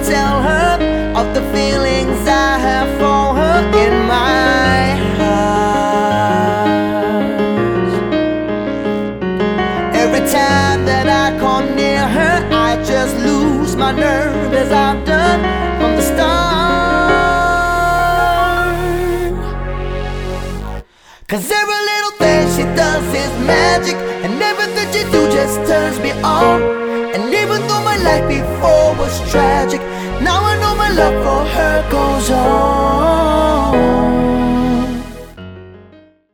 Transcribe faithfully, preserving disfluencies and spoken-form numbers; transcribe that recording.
tell her of the feelings I have for her in my heart. Every time that I come near her, I just lose my nerve, as I've done from the start. 'Cause every little thing she does is magic, and everything she do just turns me on. And even though my life before was tragic, now I know my love for her goes on.